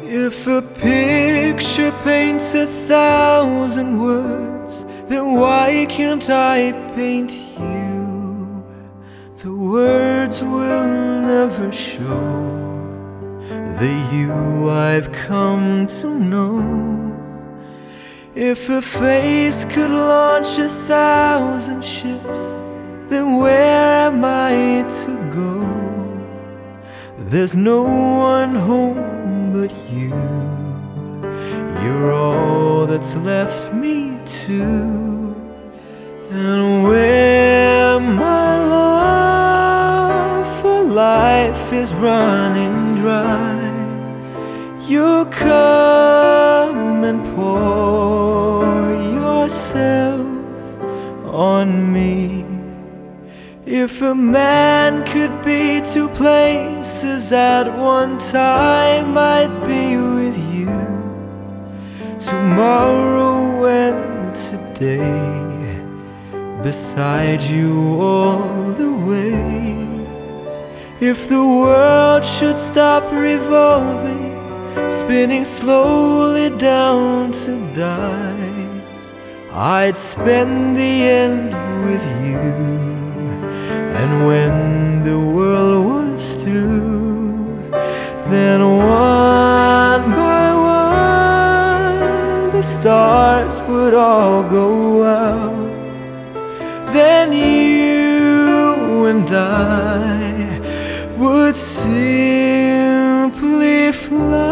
If a picture paints 1,000 words, then why can't I paint you? The words will never show the you I've come to know. If a face could launch 1,000 ships, then where am I to go? There's no one home but you. You're all that's left me to. And when my love for life is running dry, you come and pour yourself on me. If a man could be 2 places at one time, I'd be with you tomorrow and today, beside you all the way. If the world should stop revolving, spinning slowly down to die, I'd spend the end with you. And when the world was through, then one by one the stars would all go out. Then you and I would simply fly.